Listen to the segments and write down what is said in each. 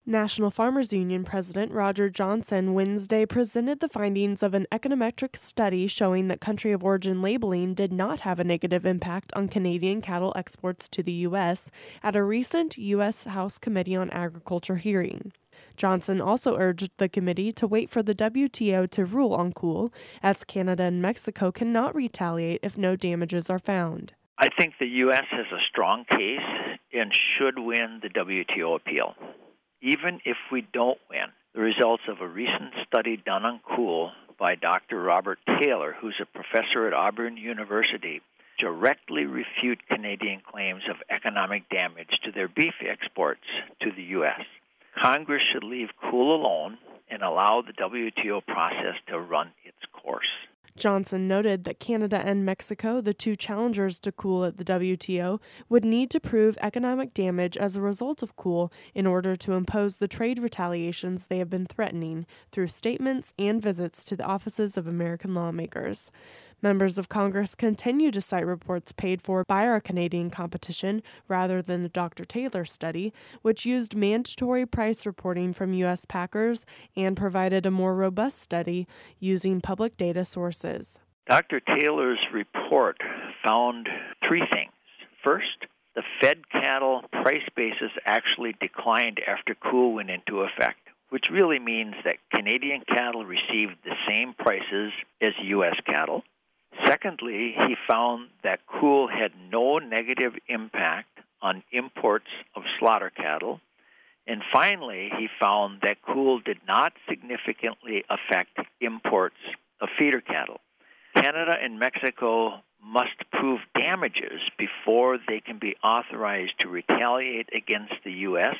National Farmers Union President Roger Johnson Wednesday presented the findings of an econometric study showing that country of origin labeling did not have a negative impact on Canadian cattle exports to the U.S. at a recent U.S. House Committee on Agriculture hearing. Johnson also urged the committee to wait for the WTO to rule on COOL, as Canada and Mexico cannot retaliate if no damages are found. I think the U.S. has a strong case and should win the WTO appeal. Even if we don't win, the results of a recent study done on COOL by Dr. Robert Taylor, who's a professor at Auburn University, directly refute Canadian claims of economic damage to their beef exports to the U.S. Congress should leave COOL alone and allow the WTO process to run its course. Johnson noted that Canada and Mexico, the two challengers to COOL at the WTO, would need to prove economic damage as a result of COOL in order to impose the trade retaliations they have been threatening through statements and visits to the offices of American lawmakers. Members of Congress continue to cite reports paid for by our Canadian competition rather than the Dr. Taylor study, which used mandatory price reporting from U.S. packers and provided a more robust study using public data sources. Dr. Taylor's report found three things. First, the fed cattle price basis actually declined after COOL went into effect, which really means that Canadian cattle received the same prices as U.S. cattle. Secondly, he found that COOL had no negative impact on imports of slaughter cattle. And finally, he found that COOL did not significantly affect imports of feeder cattle. Canada and Mexico must prove damages before they can be authorized to retaliate against the U.S.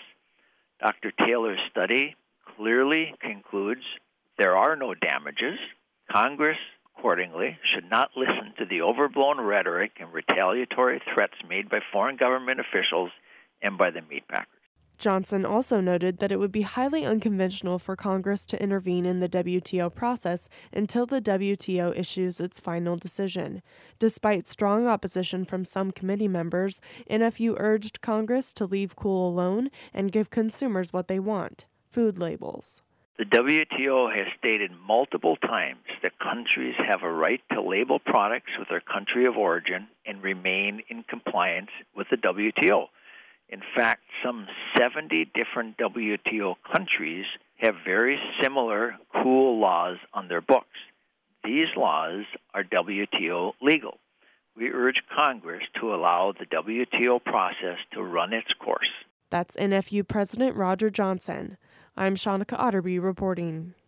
Dr. Taylor's study clearly concludes there are no damages. Congress, accordingly, should not listen to the overblown rhetoric and retaliatory threats made by foreign government officials and by the meat packers. Johnson also noted that it would be highly unconventional for Congress to intervene in the WTO process until the WTO issues its final decision. Despite strong opposition from some committee members, NFU urged Congress to leave COOL alone and give consumers what they want: food labels. The WTO has stated multiple times that countries have a right to label products with their country of origin and remain in compliance with the WTO. In fact, some 70 different WTO countries have very similar COOL laws on their books. These laws are WTO legal. We urge Congress to allow the WTO process to run its course. That's NFU President Roger Johnson. I'm Shanika Otterby reporting.